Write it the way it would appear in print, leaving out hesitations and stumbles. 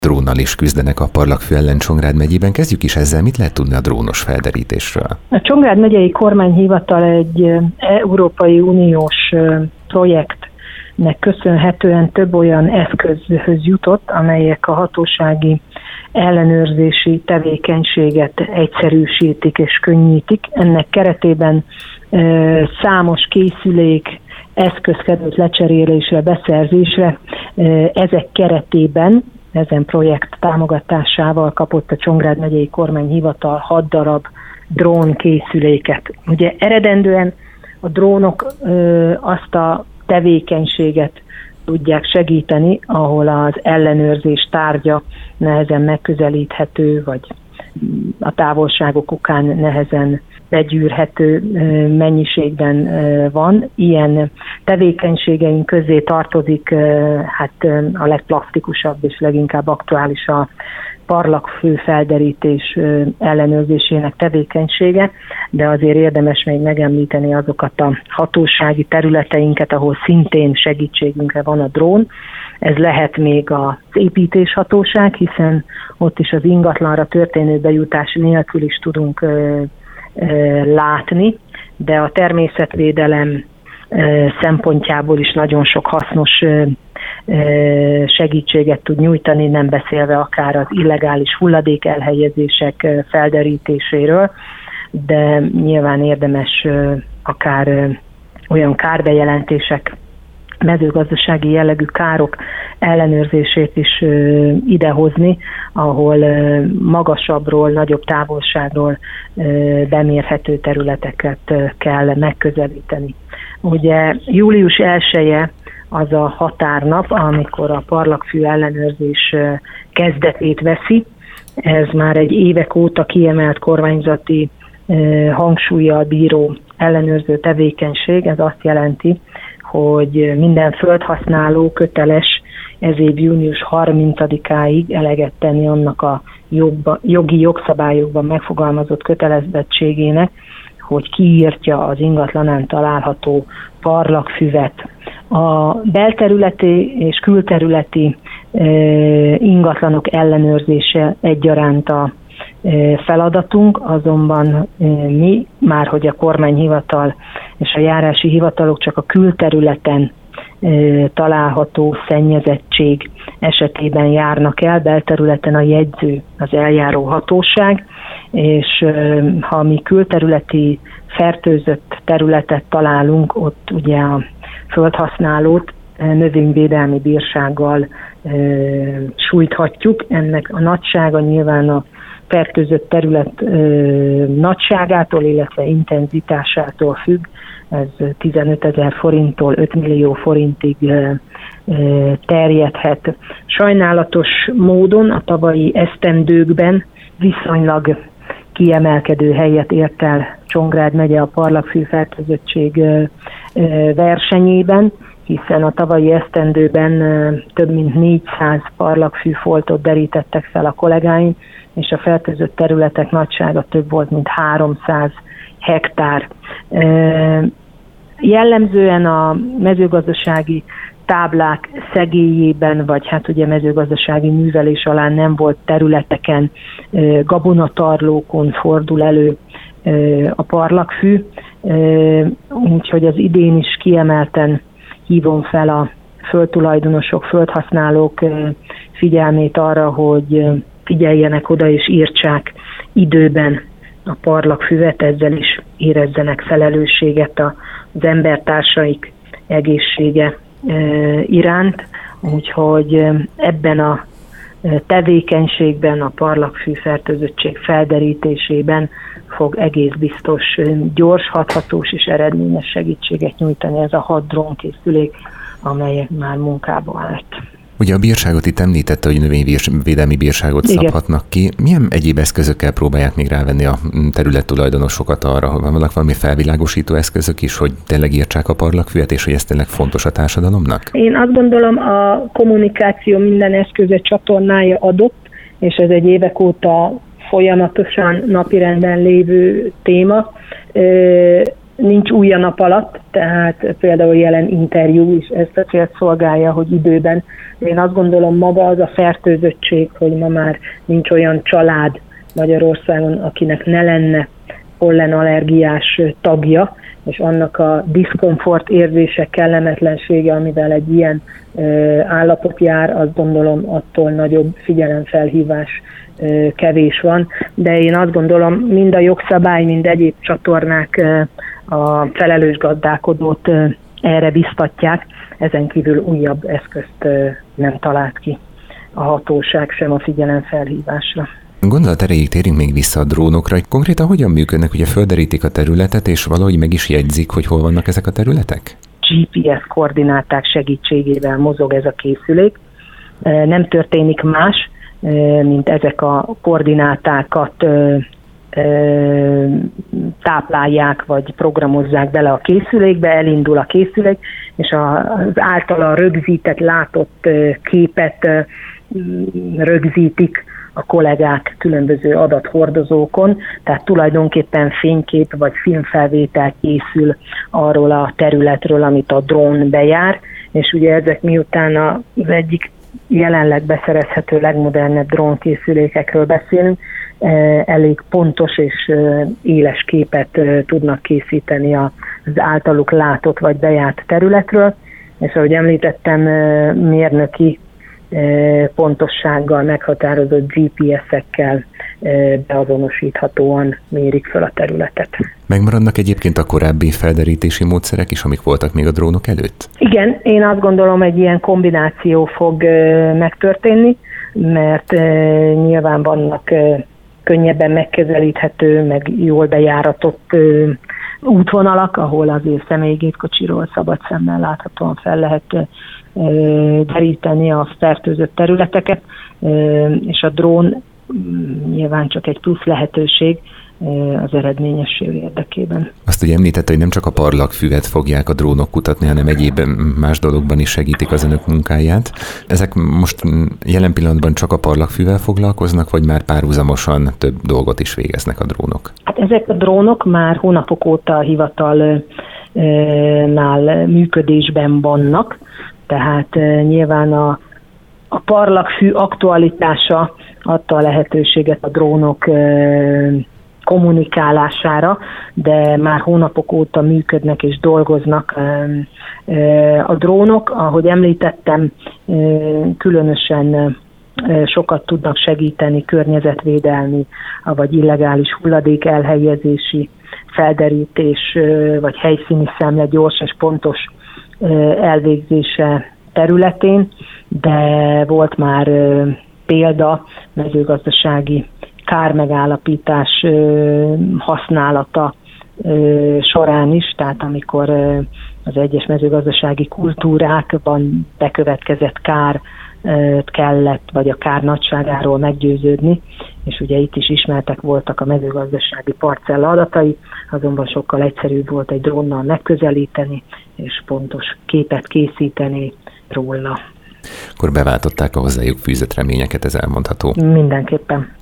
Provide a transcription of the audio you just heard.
Drónnal is küzdenek a Parlagfű ellen Csongrád megyében. Kezdjük is ezzel, mit lehet tudni a drónos felderítésről? A Csongrád megyei kormányhivatal egy Európai Uniós projektnek köszönhetően több olyan eszközhöz jutott, amelyek a hatósági ellenőrzési tevékenységet egyszerűsítik és könnyítik. Ennek keretében számos készülék, eszköz került lecserélésre, beszerzésre. Ezek keretében, ezen projekt támogatásával kapott a Csongrád megyei kormányhivatal 6 darab drónkészüléket. Ugye eredendően a drónok azt a tevékenységet tudják segíteni, ahol az ellenőrzés tárgya nehezen megközelíthető, vagy a távolságok okán nehezen begyűrhető mennyiségben van. Ilyen tevékenységeink közé tartozik a legplastikusabb és leginkább aktuális a parlagfű felderítés ellenőrzésének tevékenysége, de azért érdemes még megemlíteni azokat a hatósági területeinket, ahol szintén segítségünkre van a drón. Ez lehet még az építéshatóság, hiszen ott is az ingatlanra történő bejutás nélkül is tudunk látni, de a természetvédelem szempontjából is nagyon sok hasznos segítséget tud nyújtani, nem beszélve akár az illegális hulladék elhelyezések felderítéséről, de nyilván érdemes akár olyan kárbejelentések, mezőgazdasági jellegű károk ellenőrzését is idehozni, ahol magasabbról, nagyobb távolságról bemérhető területeket kell megközelíteni. Ugye július 1-e az a határnap, amikor a parlagfű ellenőrzés kezdetét veszi. Ez már egy évek óta kiemelt kormányzati hangsúllyal bíró ellenőrző tevékenység. Ez azt jelenti, hogy minden földhasználó köteles ez év június 30-áig eleget tenni annak a jogi jogszabályokban megfogalmazott kötelezettségének, hogy kiírtja az ingatlanán található parlagfüvet. A belterületi és külterületi ingatlanok ellenőrzése egyaránt a feladatunk, azonban mi, már hogy a kormányhivatal és a járási hivatalok csak a külterületen található szennyezettség esetében járnak el, belterületen a jegyző, az eljáró hatóság, és ha mi külterületi fertőzött területet találunk, ott ugye a földhasználót növényvédelmi bírsággal sújthatjuk. Ennek a nagysága nyilván a fertőzött terület nagyságától, illetve intenzitásától függ. Ez 15 000 forinttól 5 millió forintig terjedhet. Sajnálatos módon a tavalyi esztendőkben viszonylag kiemelkedő helyet ért el Csongrád megye a parlagfű fertőzöttség versenyében, hiszen a tavalyi esztendőben több mint 400 parlagfűfoltot derítettek fel a kollégáim, és a fertőzött területek nagysága több volt, mint 300 hektár. Jellemzően a mezőgazdasági táblák szegélyében, vagy hát ugye mezőgazdasági művelés alá nem volt területeken, gabonatarlókon fordul elő a parlagfű, úgyhogy az idén is kiemelten hívom fel a földtulajdonosok, földhasználók figyelmét arra, hogy figyeljenek oda és írtsák időben a parlagfüvet, ezzel is érezzenek felelősséget az embertársaik egészsége iránt, úgyhogy ebben a tevékenységben, a parlagfű fertőzöttség felderítésében fog egész biztos gyors, hathatós és eredményes segítséget nyújtani ez a 6 drónkészülék, amelyek már munkába állt. Ugye a bírságot itt említette, hogy növényvédelmi bírságot szabhatnak ki. Milyen egyéb eszközökkel próbálják még rávenni a területtulajdonosokat arra, hogy vannak valami felvilágosító eszközök is, hogy tényleg írtsák a parlagfüvet, és hogy ez tényleg fontos a társadalomnak? Én azt gondolom, a kommunikáció minden eszköze csatornája adott, és ez egy évek óta folyamatosan napirenden lévő téma. nincs új a nap alatt, tehát például jelen interjú is ezt a célt szolgálja, hogy időben. Én azt gondolom, maga az a fertőzöttség, hogy ma már nincs olyan család Magyarországon, akinek ne lenne pollenallergiás tagja, és annak a diszkomfort érzése, kellemetlensége, amivel egy ilyen állapot jár, azt gondolom attól nagyobb figyelemfelhívás kevés van. De én azt gondolom, mind a jogszabály, mind egyéb csatornák a felelős gazdálkodót erre biztatják, ezen kívül újabb eszközt nem talált ki a hatóság sem a figyelemfelhívásra. Gondolat erejéig térjünk még vissza a drónokra, hogy konkrétan hogyan működnek, ugye földerítik a területet, és valahogy meg is jegyzik, hogy hol vannak ezek a területek? GPS koordináták segítségével mozog ez a készülék. Nem történik más, mint ezek a koordinátákat táplálják, vagy programozzák bele a készülékbe, elindul a készülék, és az általa rögzített, látott képet rögzítik a kollégák különböző adathordozókon, tehát tulajdonképpen fénykép vagy filmfelvétel készül arról a területről, amit a drón bejár, és ugye ezek miután az egyik jelenleg beszerezhető legmodernebb drónkészülékekről beszélünk, elég pontos és éles képet tudnak készíteni az általuk látott vagy bejárt területről, és ahogy említettem, mérnöki pontossággal meghatározott GPS-ekkel beazonosíthatóan mérik fel a területet. Megmaradnak egyébként a korábbi felderítési módszerek is, amik voltak még a drónok előtt? Igen, én azt gondolom, egy ilyen kombináció fog megtörténni, mert nyilván vannak könnyebben megközelíthető, meg jól bejáratott útvonalak, ahol azért személygépkocsiról szabad szemmel láthatóan fel lehet deríteni a fertőzött területeket, és a drón nyilván csak egy plusz lehetőség az eredményesség érdekében. Azt ugye említette, hogy nem csak a parlagfüvet fogják a drónok kutatni, hanem egyéb más dologban is segítik az önök munkáját. Ezek most jelen pillanatban csak a parlagfűvel foglalkoznak, vagy már párhuzamosan több dolgot is végeznek a drónok? Hát ezek a drónok már hónapok óta a hivatalnál működésben vannak, tehát nyilván a parlagfű aktualitása adta a lehetőséget a drónok kommunikálására, de már hónapok óta működnek és dolgoznak a drónok. Ahogy említettem, különösen sokat tudnak segíteni környezetvédelmi, vagy illegális hulladék elhelyezési, felderítés, vagy helyszíni szemle gyors és pontos elvégzése területén, de volt már példa mezőgazdasági kármegállapítás használata során is, tehát amikor az egyes mezőgazdasági kultúrákban bekövetkezett kár kellett, vagy a kár nagyságáról meggyőződni, és ugye itt is ismertek voltak a mezőgazdasági parcella adatai, azonban sokkal egyszerűbb volt egy drónnal megközelíteni, és pontos képet készíteni róla. Akkor beváltották a hozzájuk fűzött reményeket, ez elmondható. Mindenképpen.